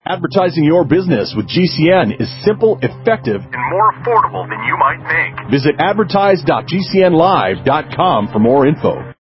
Advertising your business with GCN is simple, effective, and more affordable than you might think. Visit advertise.gcnlive.com for more info.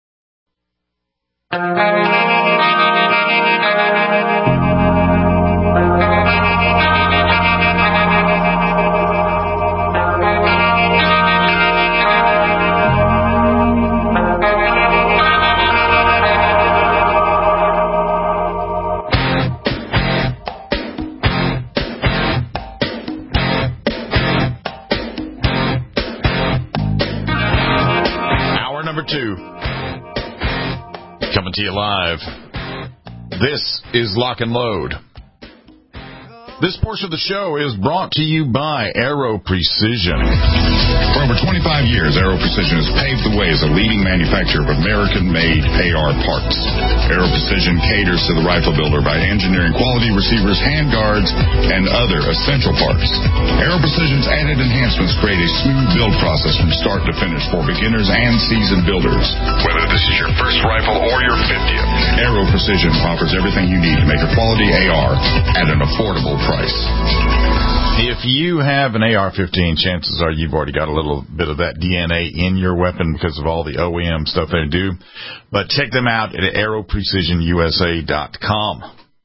Coming to you live. This is Lock and Load. This portion of the show is brought to you by Aero Precision. For over 25 years, Aero Precision has paved the way as a leading manufacturer of American-made AR parts. Aero Precision caters to the rifle builder by engineering quality receivers, handguards, and other essential parts. Aero Precision's added enhancements create a smooth build process from start to finish for beginners and seasoned builders. Whether this is your first rifle or your 50th, Aero Precision offers everything you need to make a quality AR at an affordable price. If you have an AR-15, chances are you've already got a little bit of that DNA in your weapon because of all the OEM stuff they do. But check them out at aeroprecisionusa.com.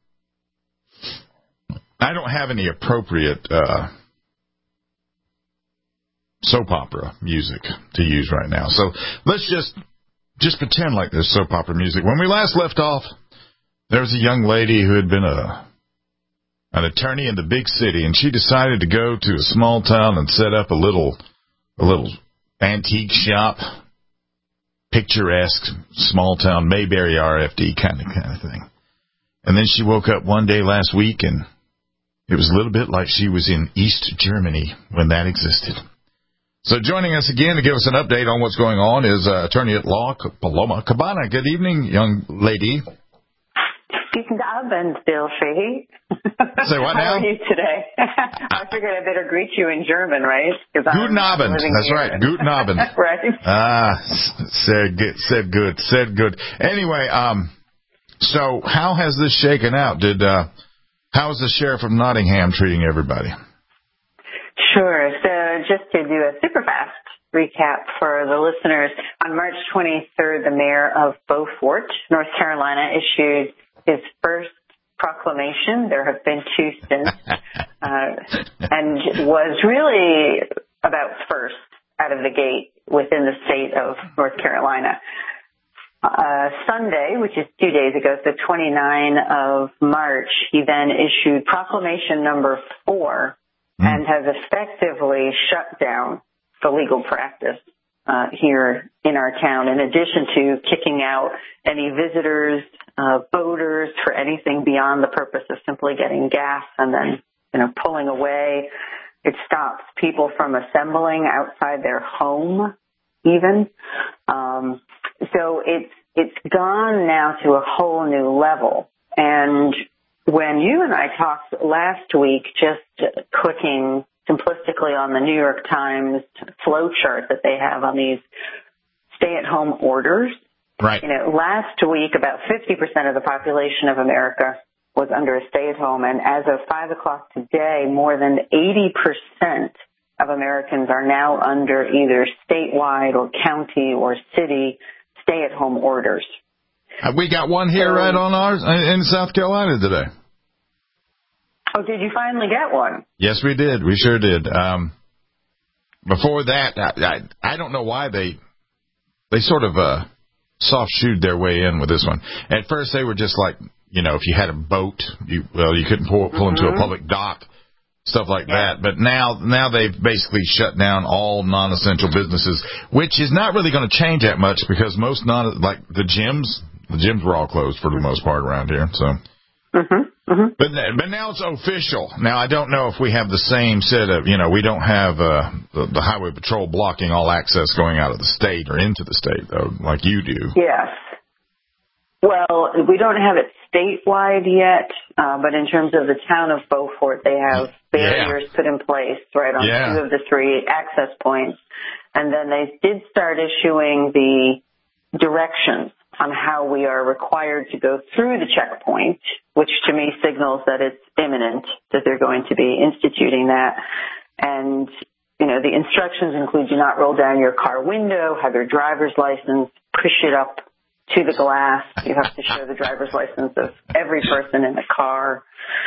I don't have any appropriate soap opera music to use right now. So let's just pretend like there's soap opera music. When we last left off, there was a young lady who had been an attorney in the big city, and she decided to go to a small town and set up a little antique shop, picturesque small town Mayberry RFD kind of thing. And then she woke up one day last week, and it was a little bit like she was in East Germany when that existed. So joining us again to give us an update on what's going on is attorney at law Paloma Cabana. Good evening, young lady. Guten Abend, Bill Fahey. Say what now? How are you today? I figured I better greet you in German, right? Guten Abend. That's right. Guten Abend. Right. Said good. Anyway, so how has this shaken out? How is the sheriff of Nottingham treating everybody? Sure. So just to do a super fast recap for the listeners, on March 23rd, the mayor of Beaufort, North Carolina, issued his first proclamation. There have been two since, and was really about first out of the gate within the state of North Carolina. Sunday, which is 2 days ago, so 29 of March, he then issued proclamation number 4 and has effectively shut down the legal practice here in our town, in addition to kicking out any visitors, voters for anything beyond the purpose of simply getting gas and then, pulling away. It stops people from assembling outside their home even. So it's gone now to a whole new level. And when you and I talked last week, just clicking simplistically on the New York Times flow chart that they have on these stay-at-home orders. Right. Last week, about 50% of the population of America was under a stay-at-home, and as of 5 o'clock today, more than 80% of Americans are now under either statewide or county or city stay-at-home orders. We got one here right on ours in South Carolina today. Oh, did you finally get one? Yes, we did. We sure did. Before that, I don't know why they sort of soft-shoed their way in with this one. At first, they were just like, if you had a boat, you couldn't pull into a public dock, stuff like that. But now they've basically shut down all non-essential businesses, which is not really going to change that much because most like the gyms were all closed for the most part around here. So. But now it's official. Now, I don't know if we have the same set of, we don't have the highway patrol blocking all access going out of the state or into the state, though, like you do. Yes. Well, we don't have it statewide yet, but in terms of the town of Beaufort, they have barriers put in place right on 2 of the 3 access points. And then they did start issuing the directions on how we are required to go through the checkpoint, which to me signals that it's imminent, that they're going to be instituting that. And, you know, the instructions include do not roll down your car window, have your driver's license, push it up to the glass. You have to show the driver's license of every person in the car.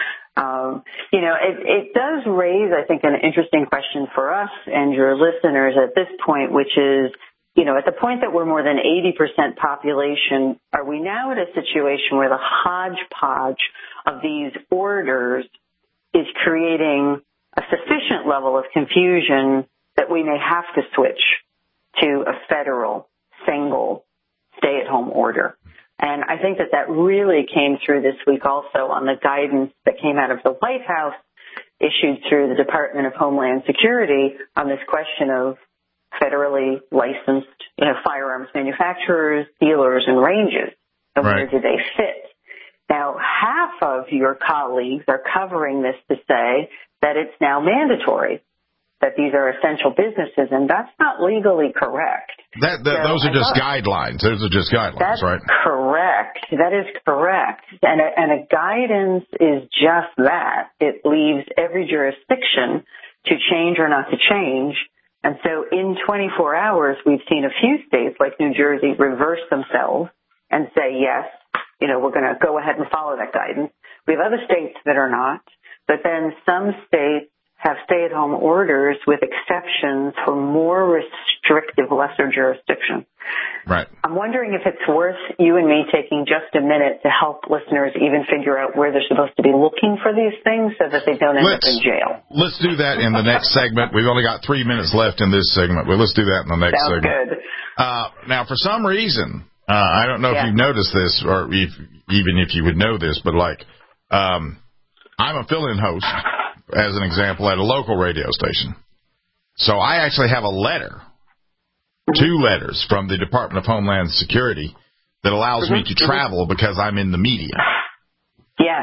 You know, it does raise, I think, an interesting question for us and your listeners at this point, which is, you know, at the point that we're more than 80% population, are we now at a situation where the hodgepodge of these orders is creating a sufficient level of confusion that we may have to switch to a federal single stay-at-home order? And I think that that really came through this week also on the guidance that came out of the White House, issued through the Department of Homeland Security on this question of federally licensed, you know, firearms manufacturers, dealers, and ranges. And right. Where do they fit? Now, half of your colleagues are covering this to say that it's now mandatory, that these are essential businesses, and that's not legally correct. Those are just guidelines. Those are just guidelines, that's right? Correct. That is correct. And a guidance is just that. It leaves every jurisdiction to change or not to change. And so in 24 hours, we've seen a few states like New Jersey reverse themselves and say, yes, you know, we're going to go ahead and follow that guidance. We have other states that are not. But then some states have stay-at-home orders with exceptions for more restrictive, lesser jurisdictions. Right. I'm wondering if it's worth you and me taking just a minute to help listeners even figure out where they're supposed to be looking for these things so that they don't end up in jail. Let's do that in the next segment. We've only got 3 minutes left in this segment, but let's do that in the next segment. Sounds good. Now, for some reason, I don't know if you've noticed this or even if you would know this, but like I'm a fill-in host, as an example, at a local radio station. So I actually have a letter, 2 letters from the Department of Homeland Security that allows me to travel because I'm in the media. Yes.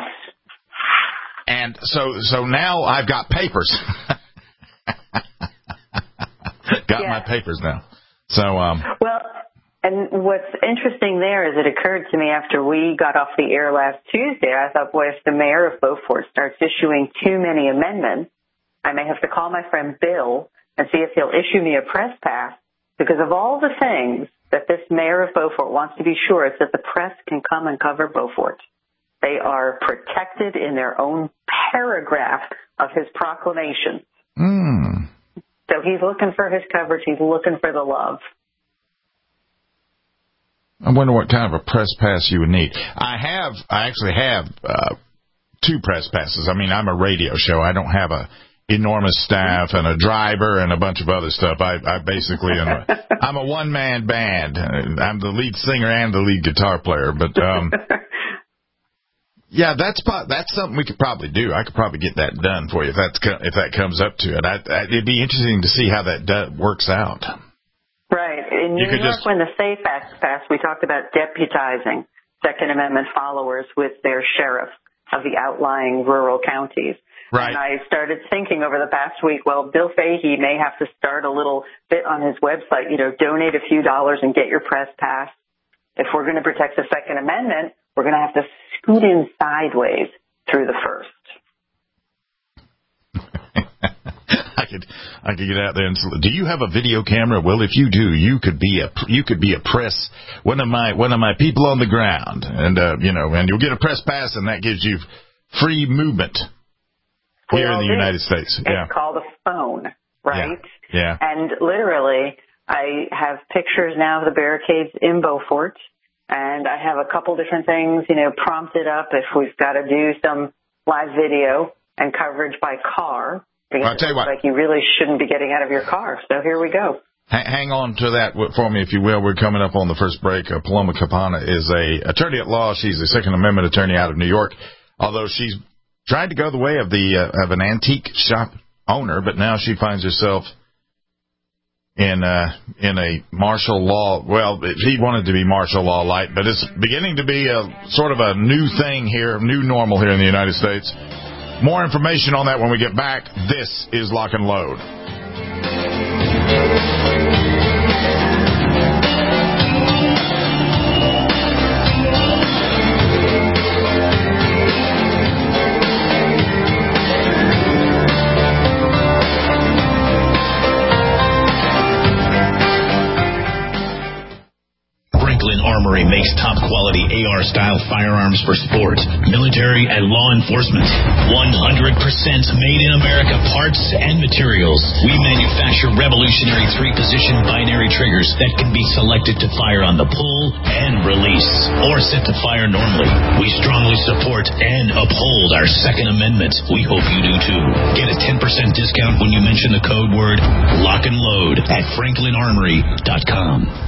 And so now I've got papers. My papers now. So well, and what's interesting there is it occurred to me after we got off the air last Tuesday, I thought, boy, if the mayor of Beaufort starts issuing too many amendments, I may have to call my friend Bill and see if he'll issue me a press pass, because of all the things that this mayor of Beaufort wants to be sure is that the press can come and cover Beaufort. They are protected in their own paragraph of his proclamation. So he's looking for his coverage. He's looking for the love. I wonder what kind of a press pass you would need. I actually have 2 press passes. I mean, I'm a radio show. I don't have a enormous staff and a driver and a bunch of other stuff. I basically am I'm a one-man band. I'm the lead singer and the lead guitar player. But yeah, that's something we could probably do. I could probably get that done for you if that comes up to it. It'd be interesting to see how that works out. Right. In New York, when the SAFE Act passed, we talked about deputizing Second Amendment followers with their sheriff of the outlying rural counties. Right. And I started thinking over the past week, well, Bill Fahey may have to start a little bit on his website, you know, donate a few dollars and get your press pass. If we're going to protect the Second Amendment, we're going to have to scoot in sideways through the First. I could get out there and do you have a video camera? Well, if you do, you could be a press one of my people on the ground, and and you'll get a press pass, and that gives you free movement here in the United States. It's called a phone, right? Yeah. And literally, I have pictures now of the barricades in Beaufort, and I have a couple different things, prompted up if we've got to do some live video and coverage by car. I'll tell you what. Like you really shouldn't be getting out of your car. So here we go. Hang on to that for me, if you will. We're coming up on the first break. Paloma Campana is a attorney at law. She's a Second Amendment attorney out of New York, although she's tried to go the way of an antique shop owner, but now she finds herself in a martial law. Well, he wanted to be martial law light, but it's beginning to be a sort of a new thing here, new normal here in the United States. More information on that when we get back. This is Lock and Load. AR-style firearms for sport, military, and law enforcement. 100% made in America parts and materials. We manufacture revolutionary 3-position binary triggers that can be selected to fire on the pull and release, or set to fire normally. We strongly support and uphold our Second Amendment. We hope you do too. Get a 10% discount when you mention the code word Lock and Load at FranklinArmory.com.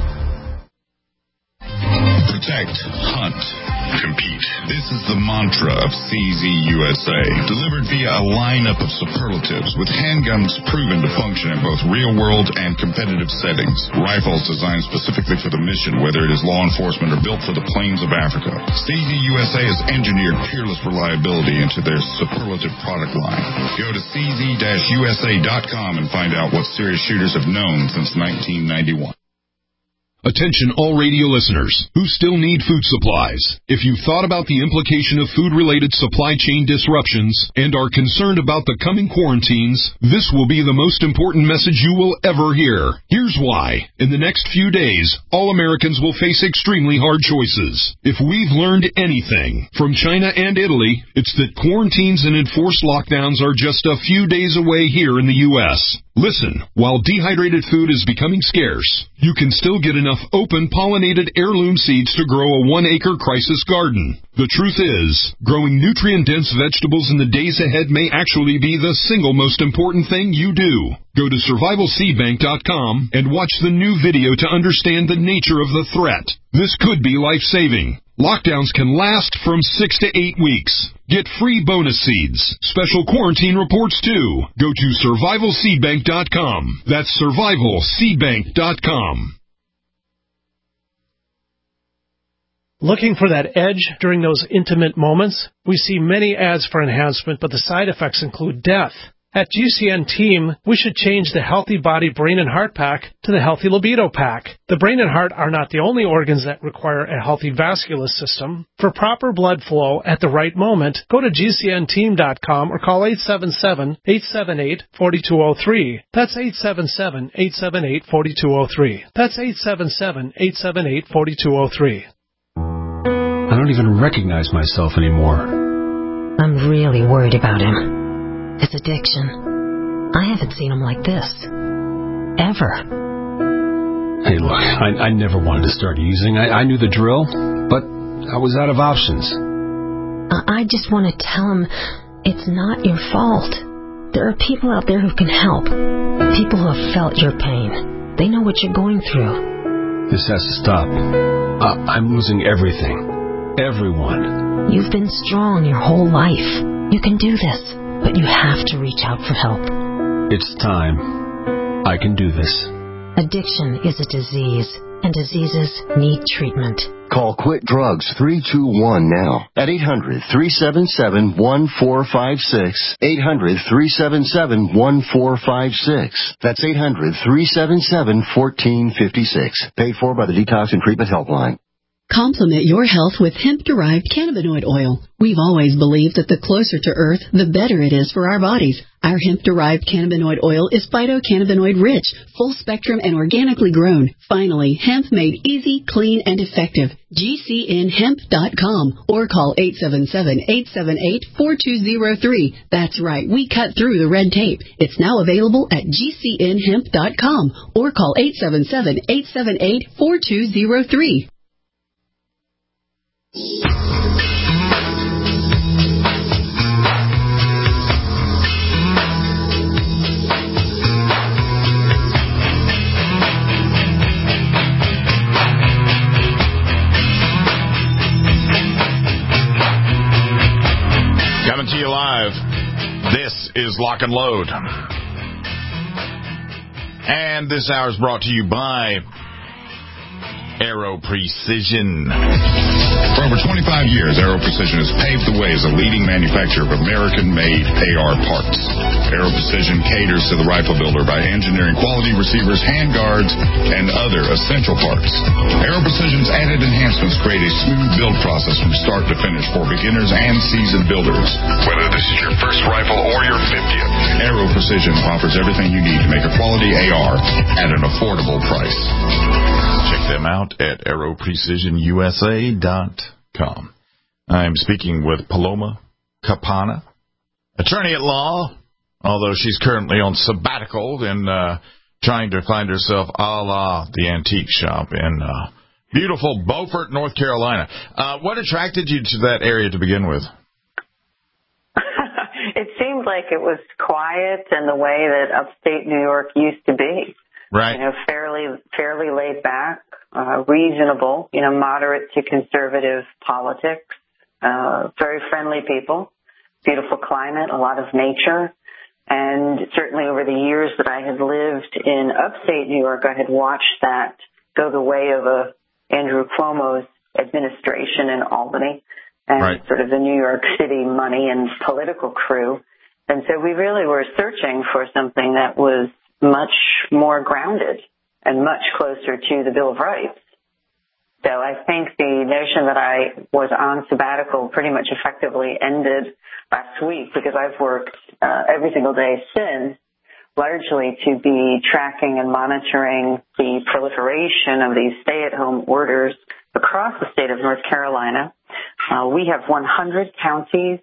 Protect, hunt, compete. This is the mantra of CZ USA, delivered via a lineup of superlatives with handguns proven to function in both real-world and competitive settings. Rifles designed specifically for the mission, whether it is law enforcement or built for the plains of Africa. CZ USA has engineered peerless reliability into their superlative product line. Go to cz-usa.com and find out what serious shooters have known since 1991. Attention all radio listeners who still need food supplies. If you've thought about the implication of food-related supply chain disruptions and are concerned about the coming quarantines, this will be the most important message you will ever hear. Here's why. In the next few days, all Americans will face extremely hard choices. If we've learned anything from China and Italy, it's that quarantines and enforced lockdowns are just a few days away here in the U.S. Listen, while dehydrated food is becoming scarce, you can still get enough open pollinated heirloom seeds to grow a 1-acre crisis garden. The truth is, growing nutrient-dense vegetables in the days ahead may actually be the single most important thing you do. Go to survivalseedbank.com and watch the new video to understand the nature of the threat. This could be life-saving. Lockdowns can last from 6 to 8 weeks. Get free bonus seeds. Special quarantine reports too. Go to survivalseedbank.com. That's survivalseedbank.com. Looking for that edge during those intimate moments? We see many ads for enhancement, but the side effects include death. At GCN Team, we should change the Healthy Body, Brain, and Heart Pack to the Healthy Libido Pack. The brain and heart are not the only organs that require a healthy vascular system. For proper blood flow at the right moment, go to GCNteam.com or call 877-878-4203. That's 877-878-4203. That's 877-878-4203. I don't even recognize myself anymore. I'm really worried about him. His addiction. I haven't seen him like this. Ever. Hey, look, I never wanted to start using. I knew the drill, but I was out of options. I just want to tell him it's not your fault. There are people out there who can help. People who have felt your pain. They know what you're going through. This has to stop. I'm losing everything. Everyone. You've been strong your whole life. You can do this. But you have to reach out for help. It's time. I can do this. Addiction is a disease, and diseases need treatment. Call Quit Drugs 321 now at 800-377-1456. 800-377-1456. That's 800-377-1456. Paid for by the Detox and Treatment Helpline. Complement your health with hemp-derived cannabinoid oil. We've always believed that the closer to Earth, the better it is for our bodies. Our hemp-derived cannabinoid oil is phytocannabinoid-rich, full-spectrum, and organically grown. Finally, hemp made easy, clean, and effective. GCNhemp.com or call 877-878-4203. That's right, we cut through the red tape. It's now available at GCNhemp.com or call 877-878-4203. Coming to you live, this is Lock and Load. And this hour is brought to you by Aero Precision. For over 25 years, Aero Precision has paved the way as a leading manufacturer of American-made AR parts. Aero Precision caters to the rifle builder by engineering quality receivers, handguards, and other essential parts. Aero Precision's added enhancements create a smooth build process from start to finish for beginners and seasoned builders. Whether this is your first rifle or your 50th, Aero Precision offers everything you need to make a quality AR at an affordable price. Check them out at aeroprecisionusa.com. AmericanAndLaw.com. I'm speaking with Paloma Campana, attorney at law, although she's currently on sabbatical and trying to find herself a la the antique shop in beautiful Beaufort, North Carolina. What attracted you to that area to begin with? It seemed like it was quiet and the way that upstate New York used to be. Right. You know, fairly laid back, reasonable, you know, moderate to conservative politics, very friendly people, beautiful climate, a lot of nature. And certainly over the years that I had lived in upstate New York, I had watched that go the way of Andrew Cuomo's administration in Albany and sort of the New York City money and political crew. And so we really were searching for something that was much more grounded and much closer to the Bill of Rights. So I think the notion that I was on sabbatical pretty much effectively ended last week because I've worked every single day since, largely to be tracking and monitoring the proliferation of these stay-at-home orders across the state of North Carolina. We have 100 counties,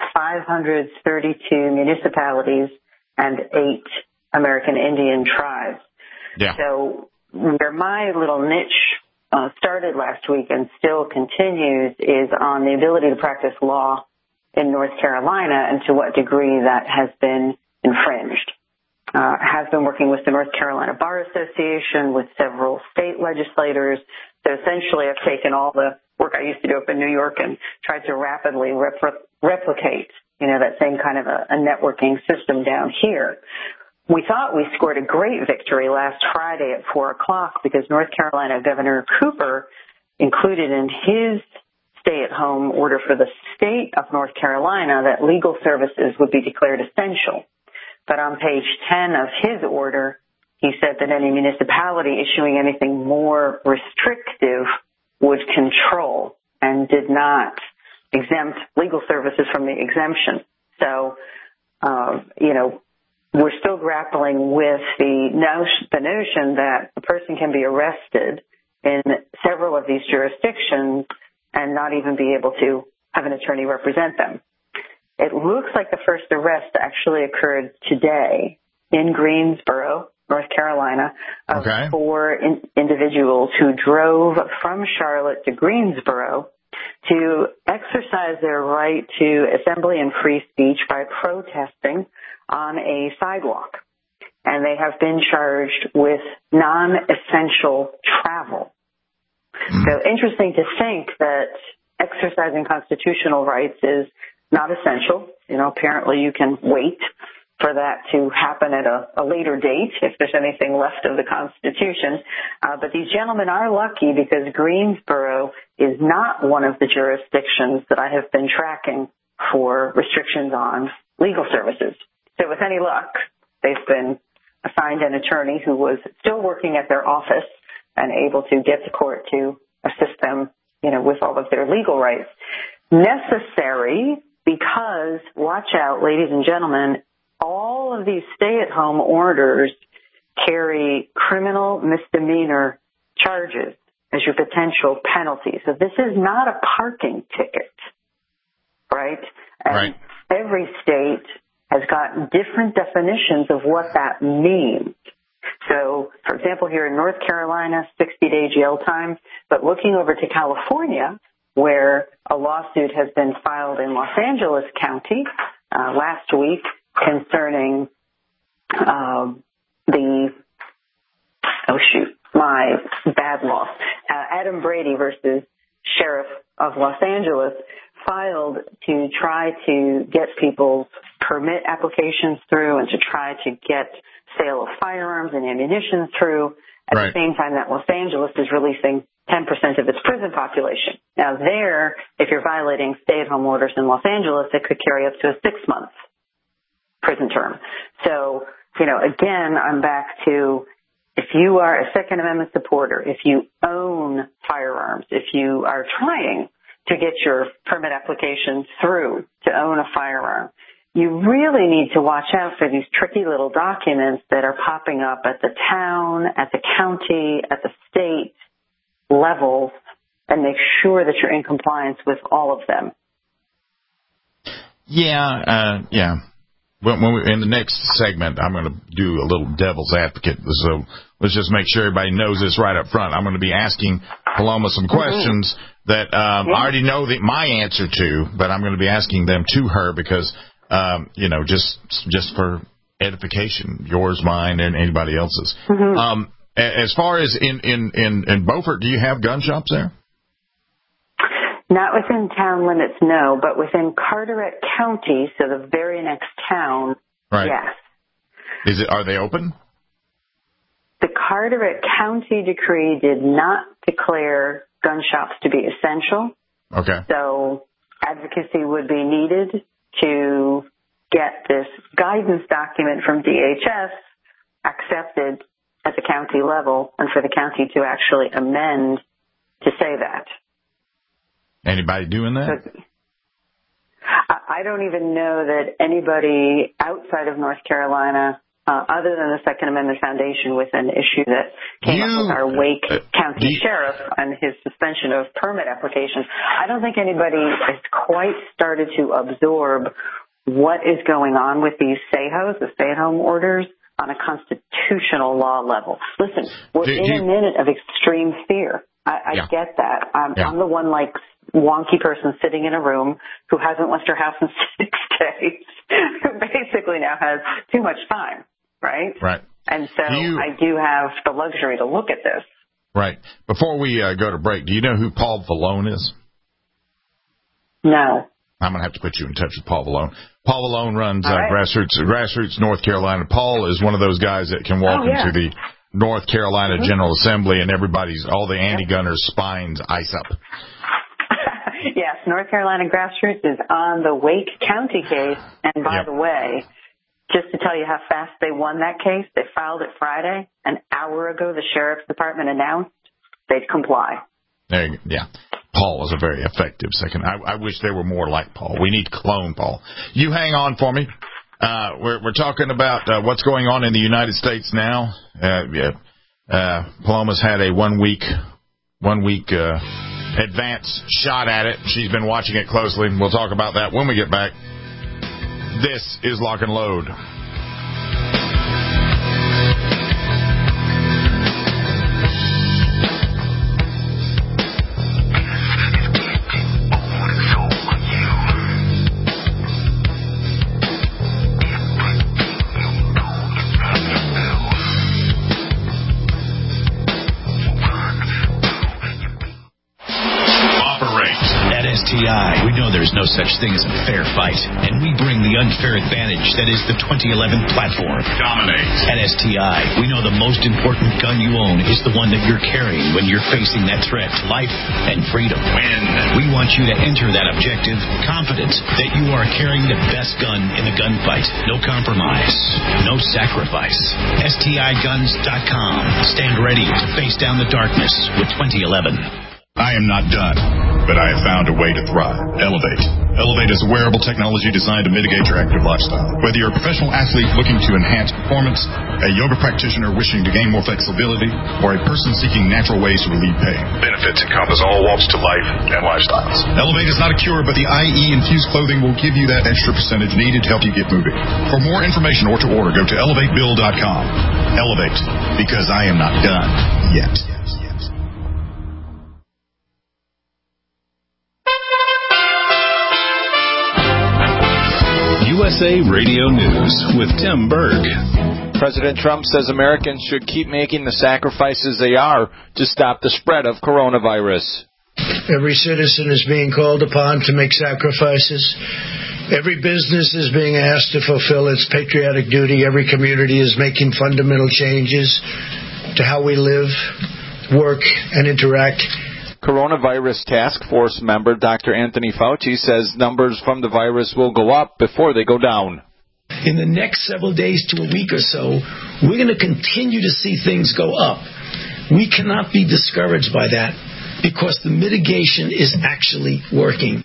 532 municipalities, and 8 American Indian tribes. Yeah. So where my little niche started last week and still continues is on the ability to practice law in North Carolina and to what degree that has been infringed. Has been working with the North Carolina Bar Association, with several state legislators. So essentially I've taken all the work I used to do up in New York and tried to rapidly replicate, you know, that same kind of a networking system down here. We thought we scored a great victory last Friday at 4 o'clock because North Carolina Governor Cooper included in his stay-at-home order for the state of North Carolina that legal services would be declared essential. But on page 10 of his order, he said that any municipality issuing anything more restrictive would control and did not exempt legal services from the exemption. So, you know, we're still grappling with the notion that a person can be arrested in several of these jurisdictions and not even be able to have an attorney represent them. It looks like the first arrest actually occurred today in Greensboro, North Carolina, of 4 individuals who drove from Charlotte to Greensboro to exercise their right to assembly and free speech by protesting on a sidewalk. And they have been charged with non-essential travel. So interesting to think that exercising constitutional rights is not essential. You know, apparently you can wait for that to happen at a later date if there's anything left of the Constitution. But these gentlemen are lucky because Greensboro is not one of the jurisdictions that I have been tracking for restrictions on legal services. So with any luck, they've been assigned an attorney who was still working at their office and able to get to court to assist them, you know, with all of their legal rights. Necessary because, watch out, ladies and gentlemen, all of these stay-at-home orders carry criminal misdemeanor charges as your potential penalty. So this is not a parking ticket, right? And every state has got different definitions of what that means. So, for example, here in North Carolina, 60-day jail time, but looking over to California, where a lawsuit has been filed in Los Angeles County last week concerning Adam Brady versus Sheriff of Los Angeles filed to try to get people's permit applications through and to try to get sale of firearms and ammunition through at the same time that Los Angeles is releasing 10% of its prison population. Now there, if you're violating stay-at-home orders in Los Angeles, it could carry up to a 6-month prison term. So, you know, again, I'm back to if you are a Second Amendment supporter, if you own firearms, if you are trying to get your permit application through to own a firearm, you really need to watch out for these tricky little documents that are popping up at the town, at the county, at the state levels and make sure that you're in compliance with all of them. Yeah. In the next segment, I'm going to do a little devil's advocate. So let's just make sure everybody knows this right up front. I'm going to be asking Paloma some questions that I already know my answer to, but I'm going to be asking them to her because, just for edification, yours, mine, and anybody else's. As far as in Beaufort, do you have gun shops there? Not within town limits, no, but within Carteret County, so the very next town, yes. Are they open? The Carteret County decree did not declare gun shops to be essential. Okay. So advocacy would be needed to get this guidance document from DHS accepted at the county level and for the county to actually amend to say that. Anybody doing that? I don't even know that anybody outside of North Carolina, other than the Second Amendment Foundation, with an issue that came up with our Wake County Sheriff and his suspension of permit applications, I don't think anybody has quite started to absorb what is going on with these SAHOs, the stay-at-home orders, on a constitutional law level. Listen, we're in a minute of extreme fear. I get that. I'm the one wonky person sitting in a room who hasn't left her house in 6 days, who basically now has too much time, right? Right. And so I do have the luxury to look at this. Right. Before we go to break, do you know who Paul Vallone is? No. I'm going to have to put you in touch with Paul Vallone. Paul Vallone runs Grassroots North Carolina. Paul is one of those guys that can walk into the North Carolina General Assembly and all the anti-gunners' spines ice up. Yes, North Carolina Grassroots is on the Wake County case. And by the way, just to tell you how fast they won that case, they filed it Friday. An hour ago, the Sheriff's Department announced they'd comply. There you go. Yeah. Paul is a very effective second. I wish there were more like Paul. We need to clone Paul. You hang on for me. We're talking about what's going on in the United States now. Paloma's had a one week advance shot at it. She's been watching it closely. We'll talk about that when we get back. This is Lock and Load. We know there's no such thing as a fair fight, and we bring the unfair advantage that is the 2011 platform. Dominate. At STI, we know the most important gun you own is the one that you're carrying when you're facing that threat to life and freedom. Win. We want you to enter that objective confident that you are carrying the best gun in the gunfight. No compromise, no sacrifice. STIguns.com. Stand ready to face down the darkness with 2011. I am not done, but I have found a way to thrive. Elevate. Elevate is a wearable technology designed to mitigate your active lifestyle. Whether you're a professional athlete looking to enhance performance, a yoga practitioner wishing to gain more flexibility, or a person seeking natural ways to relieve pain, benefits encompass all walks to life and lifestyles. Elevate is not a cure, but the IE-infused clothing will give you that extra percentage needed to help you get moving. For more information or to order, go to elevatebill.com. Elevate, because I am not done yet. USA Radio News with Tim Berg. President Trump says Americans should keep making the sacrifices they are to stop the spread of coronavirus. Every citizen is being called upon to make sacrifices. Every business is being asked to fulfill its patriotic duty. Every community is making fundamental changes to how we live, work, and interact. Coronavirus Task Force member Dr. Anthony Fauci says numbers from the virus will go up before they go down. In the next several days to a week or so, we're going to continue to see things go up. We cannot be discouraged by that because the mitigation is actually working.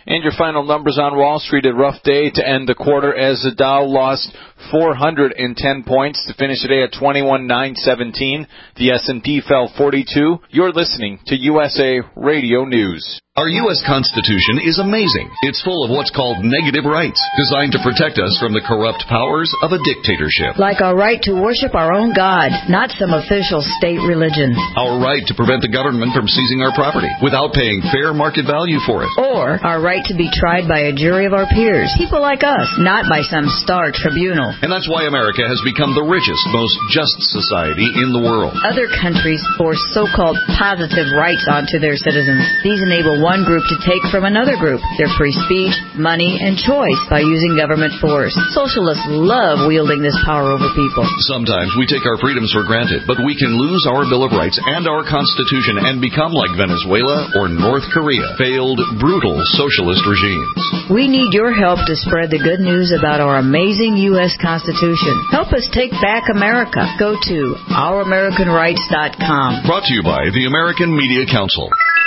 And your final numbers on Wall Street, a rough day to end the quarter as the Dow lost 410 points to finish the day at 21,917. The S&P fell 42. You're listening to USA Radio News. Our U.S. Constitution is amazing. It's full of what's called negative rights, designed to protect us from the corrupt powers of a dictatorship. Like our right to worship our own God, not some official state religion. Our right to prevent the government from seizing our property without paying fair market value for it. Or our right to be tried by a jury of our peers, people like us, not by some star tribunal. And that's why America has become the richest, most just society in the world. Other countries force so-called positive rights onto their citizens. These enable one group to take from another group their free speech, money, and choice by using government force. Socialists love wielding this power over people. Sometimes we take our freedoms for granted, but we can lose our Bill of Rights and our Constitution and become like Venezuela or North Korea, failed, brutal socialist regimes. We need your help to spread the good news about our amazing U.S. Constitution. Help us take back America. Go to ouramericanrights.com. Brought to you by the American Media Council.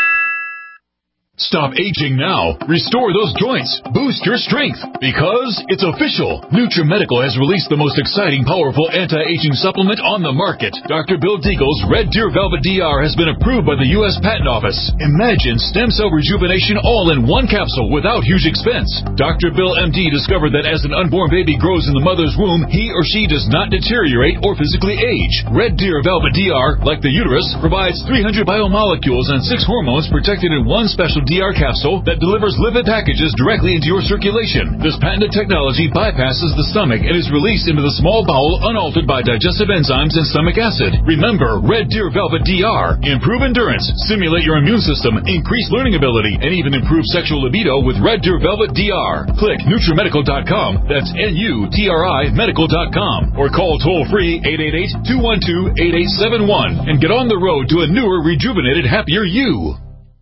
Stop aging now. Restore those joints. Boost your strength. Because it's official. NutriMedical has released the most exciting, powerful anti-aging supplement on the market. Dr. Bill Deagle's Red Deer Velvet DR has been approved by the U.S. Patent Office. Imagine stem cell rejuvenation all in one capsule without huge expense. Dr. Bill MD discovered that as an unborn baby grows in the mother's womb, he or she does not deteriorate or physically age. Red Deer Velvet DR, like the uterus, provides 300 biomolecules and 6 hormones protected in one special DR capsule that delivers lipid packages directly into your circulation. This patented technology bypasses the stomach and is released into the small bowel unaltered by digestive enzymes and stomach acid. Remember, Red Deer Velvet DR. Improve endurance, stimulate your immune system, increase learning ability, and even improve sexual libido with Red Deer Velvet DR. Click NutriMedical.com. That's NUTRI Medical.com. Or call toll-free 888-212-8871 and get on the road to a newer, rejuvenated, happier you.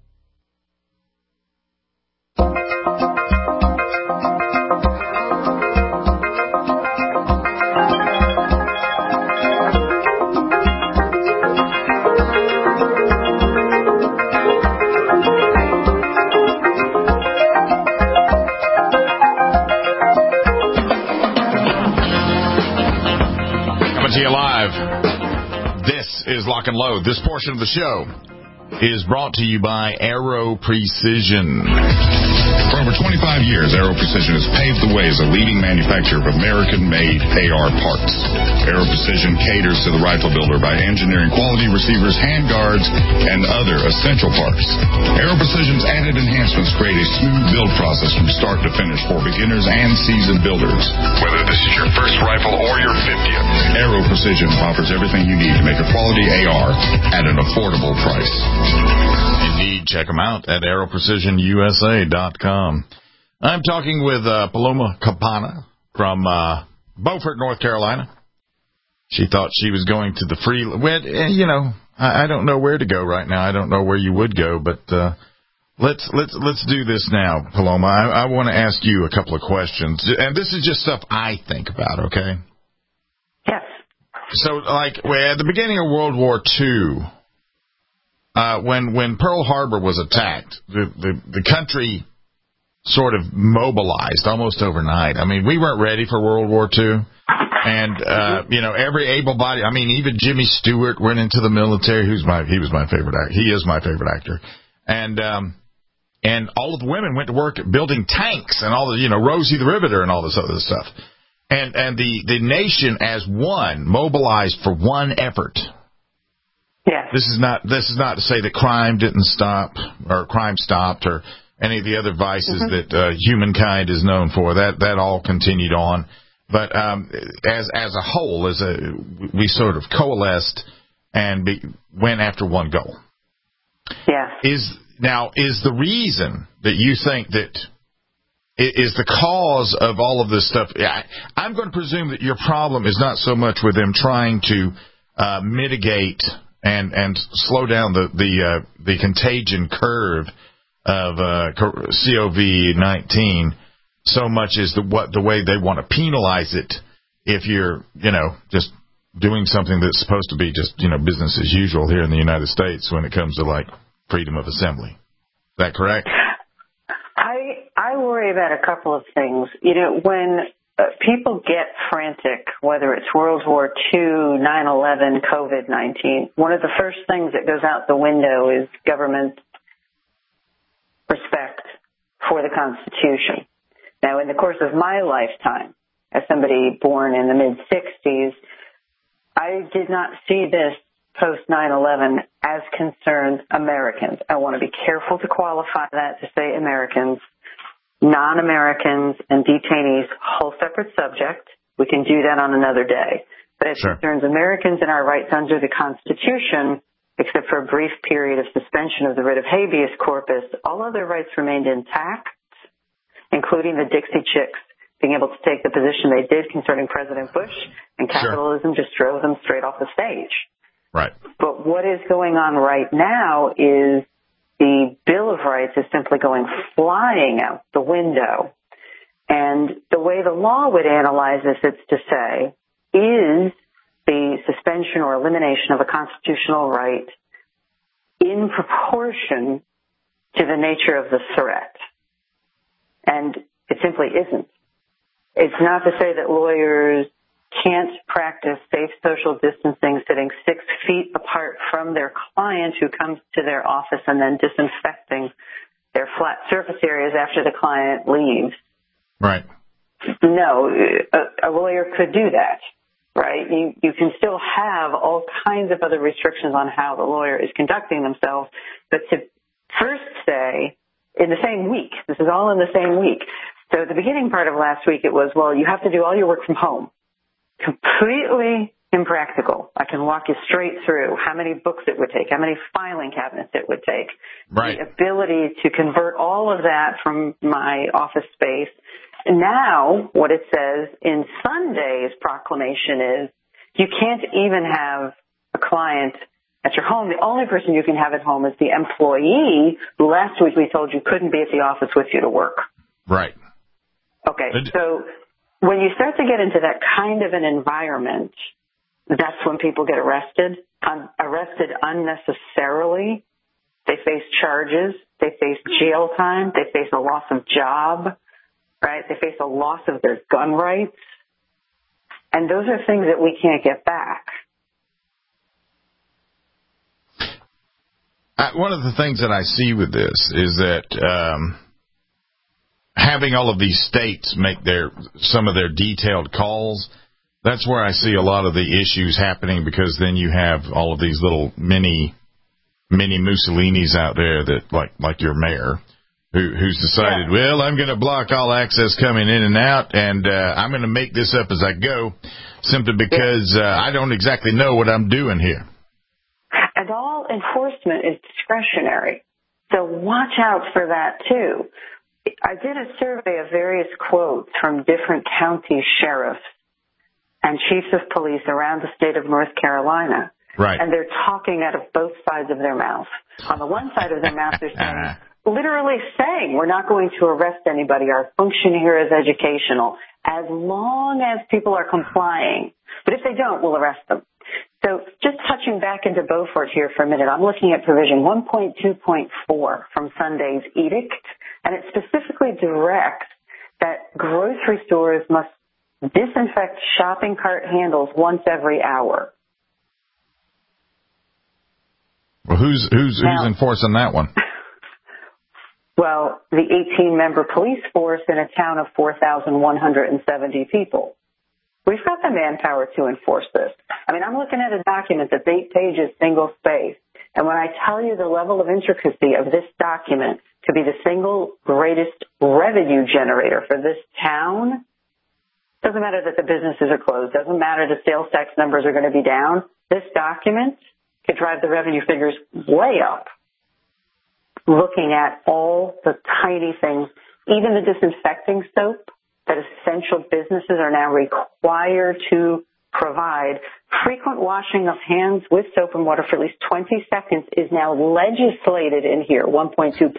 To you live. This is Lock and Load. This portion of the show is brought to you by Aero Precision. For over 25 years, Aero Precision has paved the way as a leading manufacturer of American-made AR parts. Aero Precision caters to the rifle builder by engineering quality receivers, handguards, and other essential parts. Aero Precision's added enhancements create a smooth build process from start to finish for beginners and seasoned builders. Whether this is your first rifle or your 50th, Aero Precision offers everything you need to make a quality AR at an affordable price. Indeed, check them out at aeroprecisionusa.com. I'm talking with Paloma Campana from Beaufort, North Carolina. She thought she was going to the free... Well, you know, I don't know where to go right now. I don't know where you would go, but let's do this now, Paloma. I want to ask you a couple of questions, and this is just stuff I think about, okay? Yes. So, like, at the beginning of World War II... when Pearl Harbor was attacked, the country sort of mobilized almost overnight. I mean, we weren't ready for World War II. And, you know, every able-bodied, I mean, even Jimmy Stewart went into the military. He was my favorite actor. He is my favorite actor. And all of the women went to work building tanks and all the, you know, Rosie the Riveter and all this other stuff. And the nation as one mobilized for one effort. Yeah. This is not to say that crime didn't stop or crime stopped or any of the other vices that humankind is known for. That all continued on. But as a whole, we sort of coalesced and went after one goal. Yeah. Is the reason that you think that is the cause of all of this stuff? I'm going to presume that your problem is not so much with them trying to mitigate and slow down the contagion curve of COVID-19 so much as the way they want to penalize it if you're, you know, just doing something that's supposed to be just, you know, business as usual here in the United States when it comes to, like, freedom of assembly. Is that correct? I worry about a couple of things. You know, when people get frantic, whether it's World War II, 9/11, COVID-19, one of the first things that goes out the window is government respect for the Constitution. Now, in the course of my lifetime, as somebody born in the mid-'60s, I did not see this post 9/11 as concerns Americans. I want to be careful to qualify that to say Americans. Non-Americans and detainees, whole separate subject. We can do that on another day. But as concerns Americans and our rights under the Constitution, except for a brief period of suspension of the writ of habeas corpus, all other rights remained intact, including the Dixie Chicks being able to take the position they did concerning President Bush, and capitalism just drove them straight off the stage. Right. But what is going on right now is the Bill of Rights is simply going flying out the window. And the way the law would analyze this is to say, is the suspension or elimination of a constitutional right in proportion to the nature of the threat? And it simply isn't. It's not to say that lawyers can't practice safe social distancing, sitting 6 feet apart from their client who comes to their office and then disinfecting their flat surface areas after the client leaves. Right. No, a lawyer could do that, right? You can still have all kinds of other restrictions on how the lawyer is conducting themselves, but to first say, in the same week, this is all in the same week. So at the beginning part of last week, it was, well, you have to do all your work from home. Completely impractical. I can walk you straight through how many books it would take, how many filing cabinets it would take. Right. The ability to convert all of that from my office space. Now, what it says in Sunday's proclamation is you can't even have a client at your home. The only person you can have at home is the employee who last week we told you couldn't be at the office with you to work. Right. Okay, so when you start to get into that kind of an environment, that's when people get arrested unnecessarily. They face charges. They face jail time. They face a loss of job, right? They face a loss of their gun rights. And those are things that we can't get back. One of the things that I see with this is that having all of these states make some of their detailed calls, that's where I see a lot of the issues happening, because then you have all of these little mini Mussolinis out there that like your mayor who's decided, well, I'm going to block all access coming in and out, and I'm going to make this up as I go, simply because I don't exactly know what I'm doing here. And all enforcement is discretionary, so watch out for that too. I did a survey of various quotes from different county sheriffs and chiefs of police around the state of North Carolina. Right. And they're talking out of both sides of their mouth. On the one side of their mouth, they're saying, literally saying, we're not going to arrest anybody. Our function here is educational, as long as people are complying. But if they don't, we'll arrest them. So just touching back into Beaufort here for a minute, I'm looking at provision 1.2.4 from Sunday's edict, and it specifically directs that grocery stores must disinfect shopping cart handles once every hour. Well, who's enforcing that one? Well, the 18-member police force in a town of 4,170 people. We've got the manpower to enforce this. I mean, I'm looking at a document that's 8 pages, single space. And when I tell you the level of intricacy of this document to be the single greatest revenue generator for this town, doesn't matter that the businesses are closed, doesn't matter the sales tax numbers are going to be down, this document could drive the revenue figures way up. Looking at all the tiny things, even the disinfecting soap that essential businesses are now required to provide. Frequent washing of hands with soap and water for at least 20 seconds is now legislated in here, 1.2.2.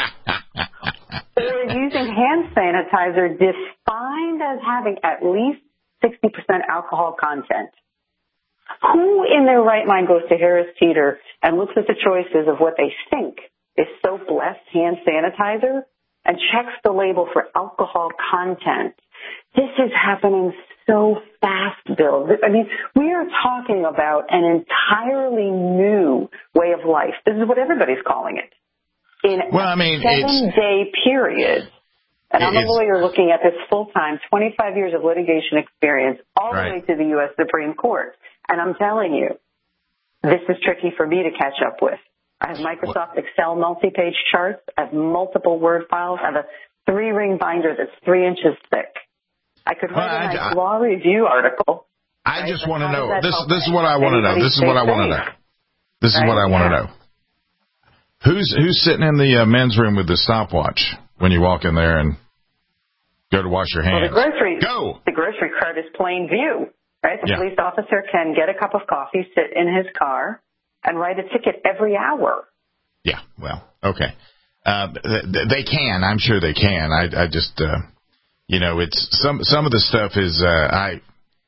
Or using hand sanitizer defined as having at least 60% alcohol content. Who in their right mind goes to Harris Teeter and looks at the choices of what they think is soap-less hand sanitizer and checks the label for alcohol content. This is happening so fast, Bill. I mean, we are talking about an entirely new way of life. This is what everybody's calling it. In a 7-day period. And I'm a lawyer looking at this full-time, 25 years of litigation experience, all the way to the U.S. Supreme Court. And I'm telling you, this is tricky for me to catch up with. I have Microsoft Excel multi-page charts. I have multiple Word files. I have a 3-ring binder that's 3 inches thick. I could write a nice law review article. I just want to know. This is what I want to know. This is what I want to know. This is what I want to know. Who's sitting in the men's room with the stopwatch when you walk in there and go to wash your hands? Well, the grocery cart is plain view, right? The police officer can get a cup of coffee, sit in his car, and write a ticket every hour. Yeah, well, okay. They can. I'm sure they can. I just, it's some of the stuff is But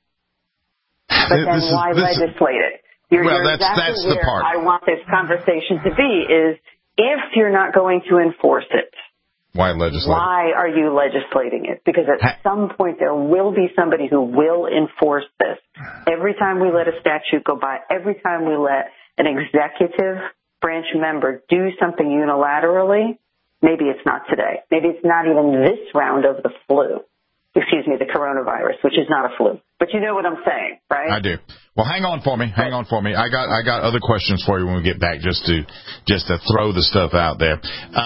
then why legislate it? You're that's the part. I want this conversation to be is if you're not going to enforce it, why legislate? Why are you legislating it? Because at some point there will be somebody who will enforce this. Every time we let a statute go by, every time we let an executive branch member do something unilaterally, maybe it's not today. Maybe it's not even this round of the flu. The coronavirus, which is not a flu. But you know what I'm saying, right? I do. Well, hang on for me. I got other questions for you when we get back, just to throw the stuff out there.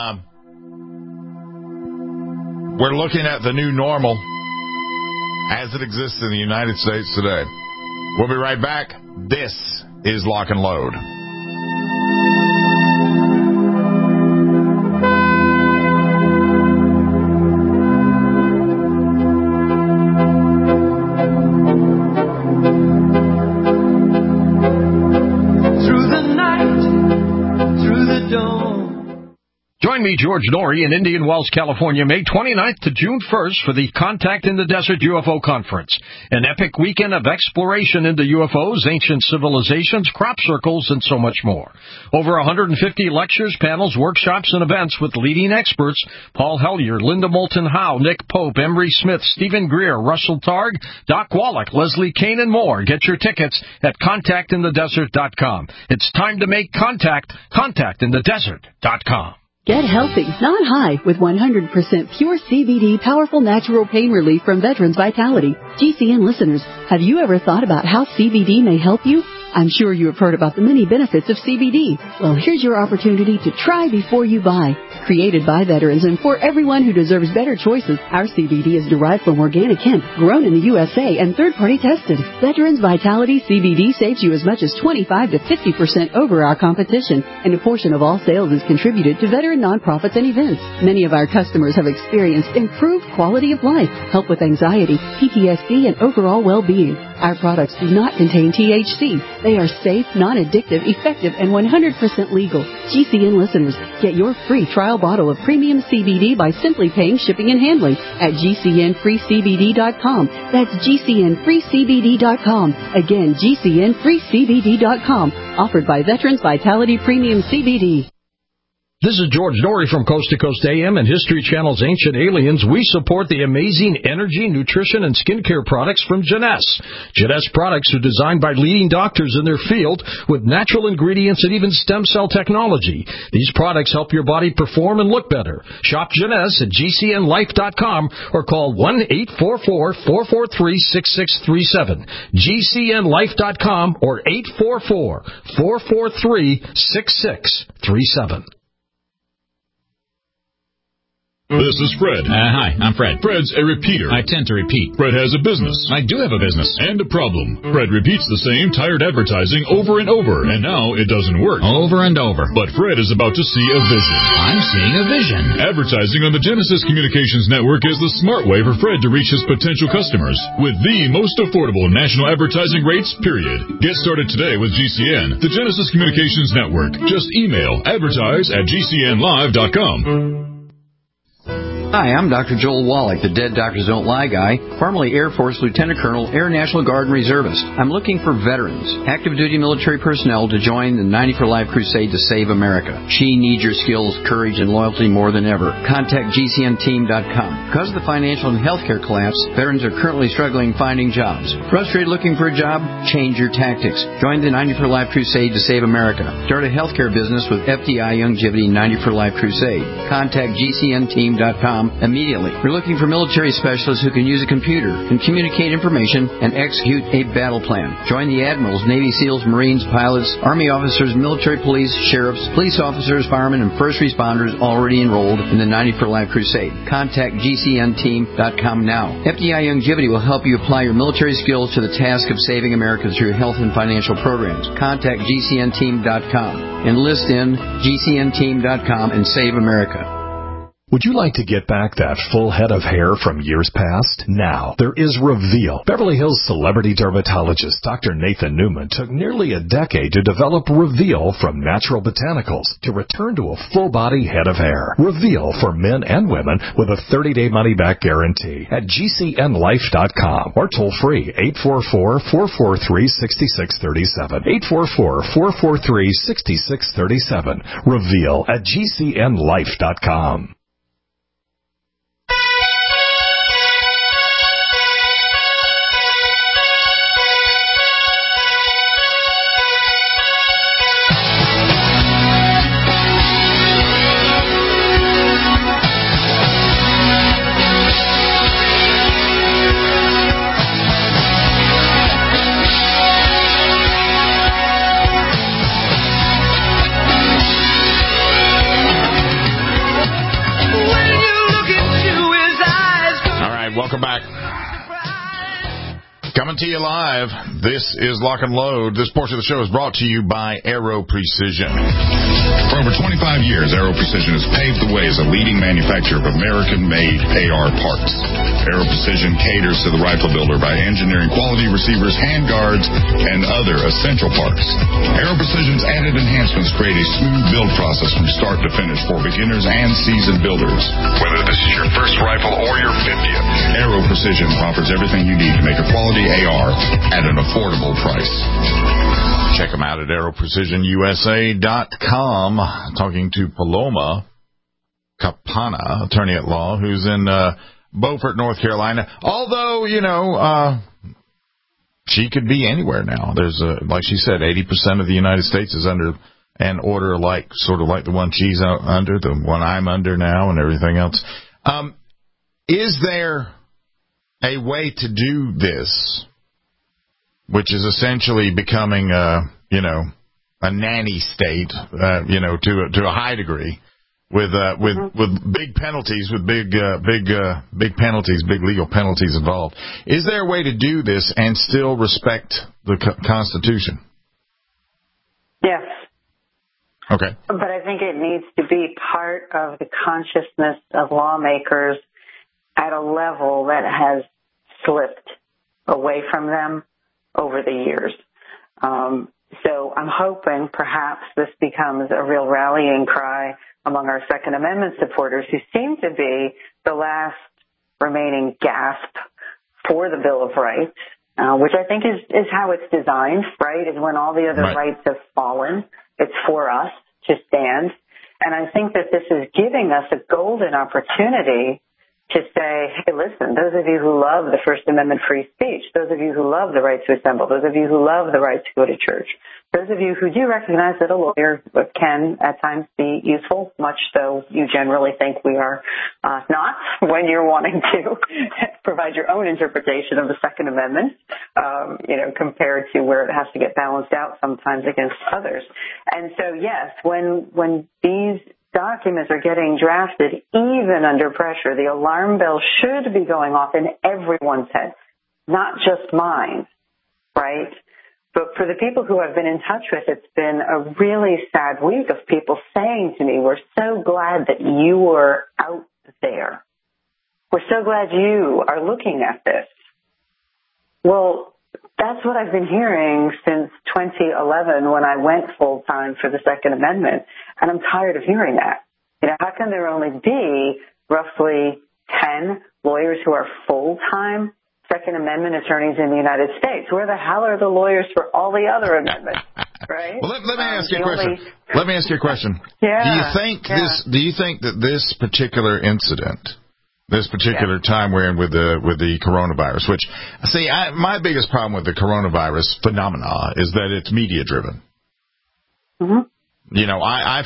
We're looking at the new normal as it exists in the United States today. We'll be right back. This is Lock and Load. Join me, George Norrie, in Indian Wells, California, May 29th to June 1st for the Contact in the Desert UFO Conference, an epic weekend of exploration into UFOs, ancient civilizations, crop circles, and so much more. Over 150 lectures, panels, workshops, and events with leading experts: Paul Hellyer, Linda Moulton Howe, Nick Pope, Emery Smith, Stephen Greer, Russell Targ, Doc Wallach, Leslie Kane, and more. Get your tickets at contactinthedesert.com. It's time to make contact. Contactinthedesert.com. Get healthy, not high, with 100% pure CBD powerful natural pain relief from Veterans Vitality. GCN listeners, have you ever thought about how CBD may help you? I'm sure you have heard about the many benefits of CBD. Well, here's your opportunity to try before you buy. Created by veterans and for everyone who deserves better choices, our CBD is derived from organic hemp, grown in the USA, and third-party tested. Veterans Vitality CBD saves you as much as 25 to 50% over our competition, and a portion of all sales is contributed to veteran nonprofits and events. Many of our customers have experienced improved quality of life, help with anxiety, PTSD, and overall well-being. Our products do not contain THC. They are safe, non-addictive, effective, and 100% legal. GCN listeners, get your free trial bottle of premium CBD by simply paying shipping and handling at GCNFreeCBD.com. That's GCNFreeCBD.com. Again, GCNFreeCBD.com. Offered by Veterans Vitality Premium CBD. This is George Norrie from Coast to Coast AM and History Channel's Ancient Aliens. We support the amazing energy, nutrition, and skincare products from Jeunesse. Jeunesse products are designed by leading doctors in their field with natural ingredients and even stem cell technology. These products help your body perform and look better. Shop Jeunesse at GCNLife.com or call 1-844-443-6637. GCNLife.com or 844-443-6637. This is Fred. Hi, I'm Fred. Fred's a repeater. I tend to repeat. Fred has a business. I do have a business. And a problem. Fred repeats the same tired advertising over and over, and now it doesn't work. Over and over. But Fred is about to see a vision. I'm seeing a vision. Advertising on the Genesis Communications Network is the smart way for Fred to reach his potential customers with the most affordable national advertising rates, period. Get started today with GCN, the Genesis Communications Network. Just email advertise@gcnlive.com. Hi, I'm Dr. Joel Wallach, the Dead Doctors Don't Lie guy, formerly Air Force Lieutenant Colonel, Air National Guard and Reservist. I'm looking for veterans, active duty military personnel to join the 90 for Life crusade to save America. She needs your skills, courage, and loyalty more than ever. Contact GCNteam.com. Because of the financial and healthcare collapse, veterans are currently struggling finding jobs. Frustrated looking for a job? Change your tactics. Join the 90 for Life crusade to save America. Start a healthcare business with FDI Youngevity 90 for Life crusade. Contact GCNteam.com immediately. We're looking for military specialists who can use a computer, can communicate information, and execute a battle plan. Join the admirals, Navy SEALs, Marines, pilots, Army officers, military police, sheriffs, police officers, firemen, and first responders already enrolled in the 90 for Life crusade. Contact GCNteam.com now. FDI Youngevity will help you apply your military skills to the task of saving America through health and financial programs. Contact GCNteam.com. Enlist in GCNteam.com and save America. Would you like to get back that full head of hair from years past? Now, there is Reveal. Beverly Hills celebrity dermatologist Dr. Nathan Newman took nearly a decade to develop Reveal from natural botanicals to return to a full-body head of hair. Reveal for men and women with a 30-day money-back guarantee at GCNlife.com or toll free 844-443-6637. 844-443-6637. Reveal at GCNlife.com. Welcome back. Coming to you live, this is Lock and Load. This portion of the show is brought to you by Aero Precision. For over 25 years, Aero Precision has paved the way as a leading manufacturer of American-made AR parts. Aero Precision caters to the rifle builder by engineering quality receivers, handguards, and other essential parts. Aero Precision's added enhancements create a smooth build process from start to finish for beginners and seasoned builders. Whether this is your first rifle or your 50th, Aero Precision offers everything you need to make a quality AR at an affordable price. Check them out at aeroprecisionusa.com. Talking to Paloma Capana, attorney at law, who's in Beaufort, North Carolina. Although, she could be anywhere now. There's, like she said, 80% of the United States is under an order sort of like the one she's under, the one I'm under now, and everything else. Is there a way to do this, which is essentially becoming a nanny state, to a high degree, with big penalties, big legal penalties involved. Is there a way to do this and still respect the Constitution? Yes. Okay. But I think it needs to be part of the consciousness of lawmakers at a level that has slipped away from them over the years. So I'm hoping perhaps this becomes a real rallying cry among our Second Amendment supporters, who seem to be the last remaining gasp for the Bill of Rights, which I think is how it's designed, right, is when all the other rights have fallen. It's for us to stand. And I think that this is giving us a golden opportunity to say, hey, listen, those of you who love the First Amendment free speech, those of you who love the right to assemble, those of you who love the right to go to church, those of you who do recognize that a lawyer can at times be useful, much though you generally think we are not when you're wanting to provide your own interpretation of the Second Amendment, compared to where it has to get balanced out sometimes against others. And so, yes, when these documents are getting drafted, even under pressure, the alarm bell should be going off in everyone's head, not just mine, right? But for the people who I've been in touch with, it's been a really sad week of people saying to me, we're so glad that you were out there. We're so glad you are looking at this. Well, that's what I've been hearing since 2011 when I went full-time for the Second Amendment, and I'm tired of hearing that. How can there only be roughly 10 lawyers who are full-time Second Amendment attorneys in the United States. Where the hell are the lawyers for all the other amendments, right? Well, let me ask you a question. Let me ask you a question. Yeah. Do you think that this particular incident, this particular time we're in with the coronavirus, which, see, my biggest problem with the coronavirus phenomena is that it's media driven. Mm-hmm. You know, I've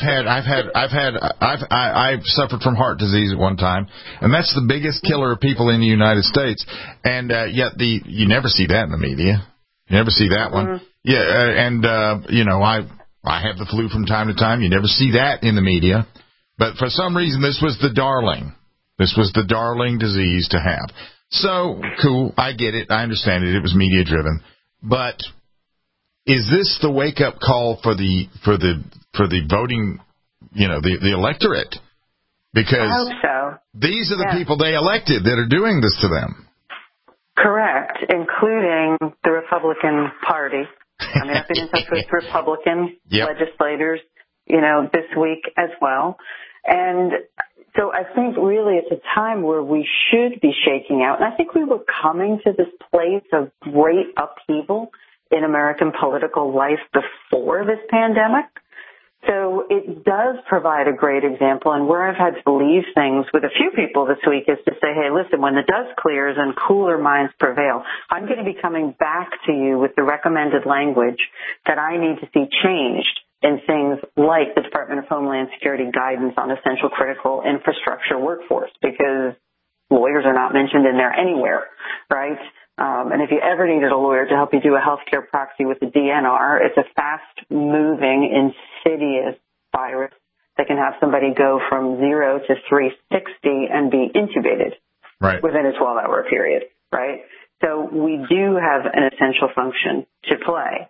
suffered from heart disease at one time, and that's the biggest killer of people in the United States. And yet you never see that in the media. You never see that one. Yeah, and you know, I have the flu from time to time. You never see that in the media. But for some reason, this was the darling. This was the darling disease to have. So cool, I get it. I understand it. It was media driven, but is this the wake up call for the voting, you know, the electorate? Because I hope so. These are the people they elected that are doing this to them. Correct, including the Republican Party. I mean, I've been in touch with Republican legislators, you know, this week as well. And so I think really it's a time where we should be shaking out. And I think we were coming to this place of great upheaval in American political life before this pandemic. So it does provide a great example. And where I've had to leave things with a few people this week is to say, hey, listen, when the dust clears and cooler minds prevail, I'm going to be coming back to you with the recommended language that I need to see changed in things like the Department of Homeland Security guidance on essential critical infrastructure workforce, because lawyers are not mentioned in there anywhere, right? And if you ever needed a lawyer to help you do a healthcare proxy with the DNR, it's a fast-moving, insidious virus that can have somebody go from 0 to 360 and be intubated within a 12-hour period, right? So we do have an essential function to play.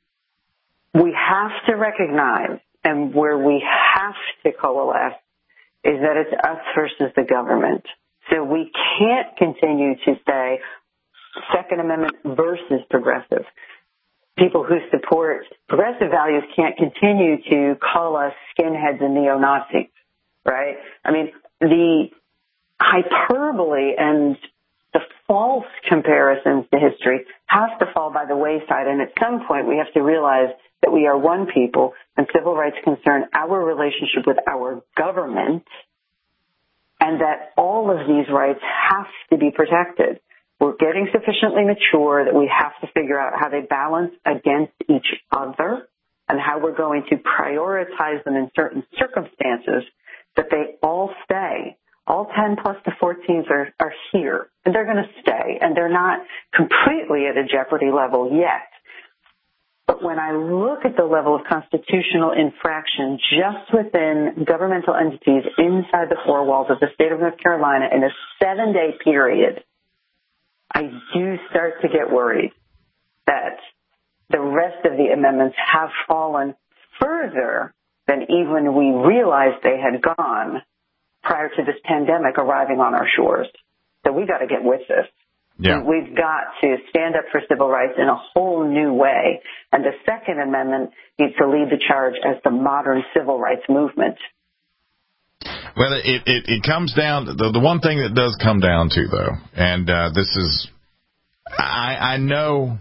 We have to recognize, and where we have to coalesce, is that it's us versus the government. So we can't continue to say Second Amendment versus progressive. People who support progressive values can't continue to call us skinheads and neo-Nazis, right? I mean, the hyperbole and the false comparisons to history have to fall by the wayside, and at some point we have to realize that we are one people and civil rights concern our relationship with our government, and that all of these rights have to be protected. We're getting sufficiently mature that we have to figure out how they balance against each other and how we're going to prioritize them in certain circumstances, that they all stay. All 10 plus the 14s are here, and they're going to stay, and they're not completely at a jeopardy level yet. But when I look at the level of constitutional infraction just within governmental entities inside the four walls of the state of North Carolina in a 7-day period, I do start to get worried that the rest of the amendments have fallen further than even we realized they had gone prior to this pandemic arriving on our shores. So we got to get with this. Yeah. We've got to stand up for civil rights in a whole new way. And the Second Amendment needs to lead the charge as the modern civil rights movement. Well, it comes down to the one thing that does come down to, though, and this is, I know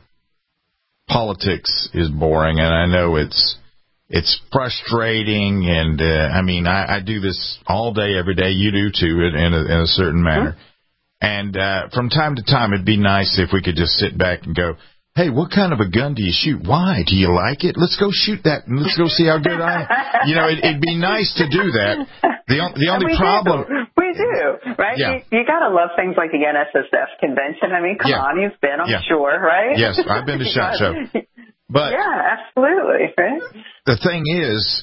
politics is boring, and I know it's frustrating, and I mean, I do this all day, every day. You do too, in a certain manner. And from time to time, it'd be nice if we could just sit back and go, hey, what kind of a gun do you shoot? Why? Do you like it? Let's go shoot that, and let's go see how good I am. You know, it'd be nice to do that. The only problem... We do, right? Yeah. You got to love things like the NSSF convention. I mean, come on, you've been, I'm sure, right? Yes, I've been to SHOT Show. But yeah, absolutely, right? The thing is,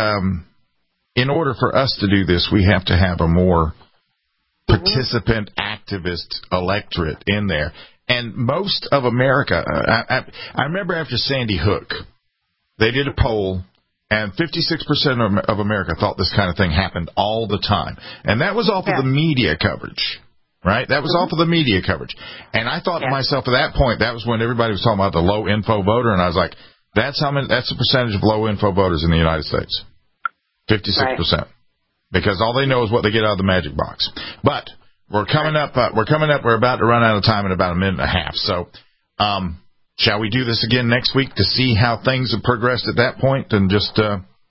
in order for us to do this, we have to have a more participant, activist electorate in there. And most of America, I remember after Sandy Hook, they did a poll, and 56% of America thought this kind of thing happened all the time. And that was off of the media coverage, right? That was off of the media coverage. And I thought to myself at that point, that was when everybody was talking about the low-info voter, and I was like, that's the percentage of low-info voters in the United States, 56%. Right. because all they know is what they get out of the magic box. But we're coming up. We're about to run out of time in about a minute and a half. So, shall we do this again next week to see how things have progressed at that point? And just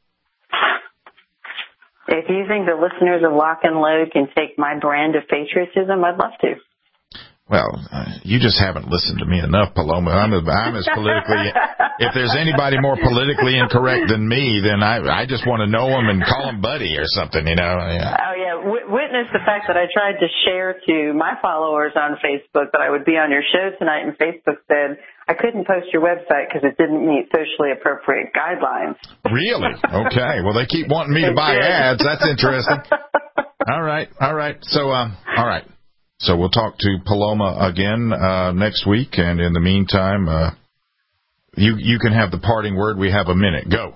if you think the listeners of Lock and Load can take my brand of patriotism, I'd love to. Well, you just haven't listened to me enough, Paloma. I'm as politically. If there's anybody more politically incorrect than me, then I just want to know them and call them buddy or something, Yeah. Oh yeah, witness the fact that I tried to share to my followers on Facebook that I would be on your show tonight, and Facebook said I couldn't post your website because it didn't meet socially appropriate guidelines. Really? Okay. Well, they keep wanting me to buy ads. That's interesting. All right. So, all right. So we'll talk to Paloma again next week, and in the meantime, you can have the parting word. We have a minute. Go.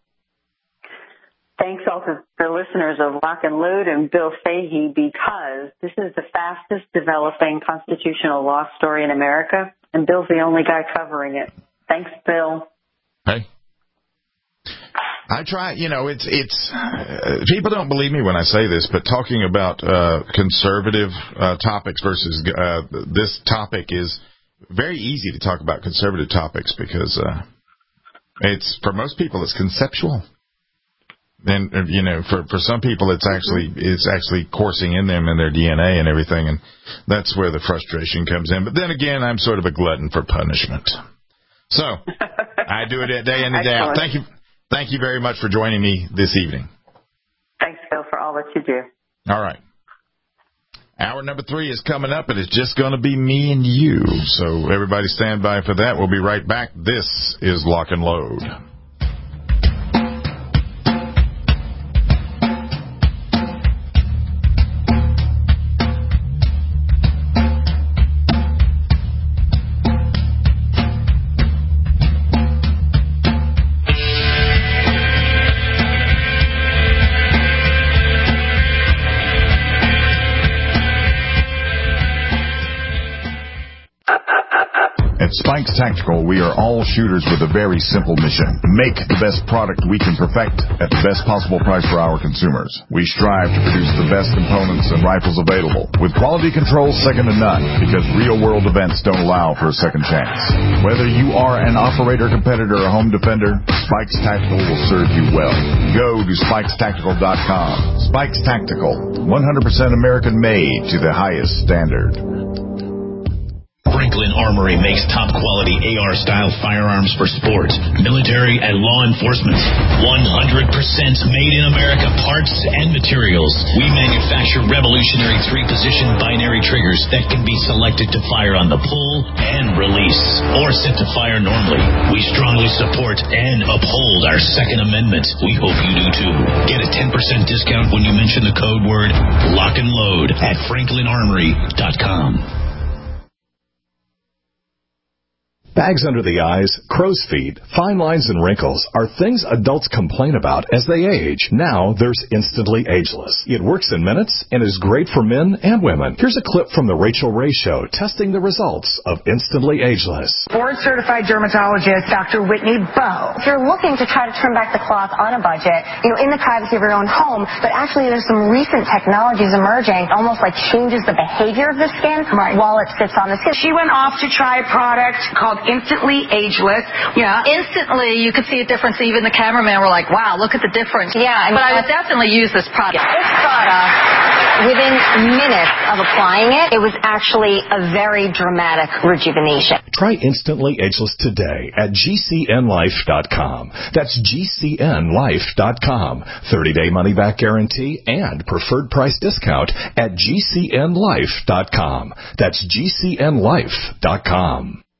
Thanks all to the listeners of Lock and Load and Bill Fahey, because this is the fastest developing constitutional law story in America, and Bill's the only guy covering it. Thanks, Bill. Hey. I try, it's people don't believe me when I say this, but talking about conservative topics versus this topic is very easy to talk about conservative topics because it's, for most people, it's conceptual. And, for some people, it's actually coursing in them in their DNA and everything, and that's where the frustration comes in. But then again, I'm sort of a glutton for punishment. So I do it day in and day out. Thank you very much for joining me this evening. Thanks, Phil, for all that you do. All right. Hour number 3 is coming up, and it's just going to be me and you. So everybody stand by for that. We'll be right back. This is Lock and Load. Spikes Tactical, we are all shooters with a very simple mission. Make the best product we can perfect at the best possible price for our consumers. We strive to produce the best components and rifles available, with quality control second to none, because real-world events don't allow for a second chance. Whether you are an operator, competitor, or home defender, Spikes Tactical will serve you well. Go to SpikesTactical.com. Spikes Tactical, 100% American-made to the highest standard. Franklin Armory makes top-quality AR-style firearms for sport, military, and law enforcement. 100% made in America parts and materials. We manufacture revolutionary 3-position binary triggers that can be selected to fire on the pull and release, or set to fire normally. We strongly support and uphold our Second Amendment. We hope you do too. Get a 10% discount when you mention the code word Lock and Load at FranklinArmory.com. Bags under the eyes, crow's feet, fine lines, and wrinkles are things adults complain about as they age. Now there's Instantly Ageless. It works in minutes and is great for men and women. Here's a clip from the Rachel Ray Show testing the results of Instantly Ageless. Board-certified dermatologist Dr. Whitney Bowe. If you're looking to try to trim back the cloth on a budget, in the privacy of your own home, but actually there's some recent technologies emerging, almost like changes the behavior of the skin while it sits on the skin. She went off to try a product called Instantly Ageless. Yeah. Instantly, you could see a difference. Even the cameraman were like, wow, look at the difference. Yeah. But I would definitely use this product. This product, within minutes of applying it, it was actually a very dramatic rejuvenation. Try Instantly Ageless today at GCNlife.com. That's GCNlife.com. 30-day money-back guarantee and preferred price discount at GCNlife.com. That's GCNlife.com.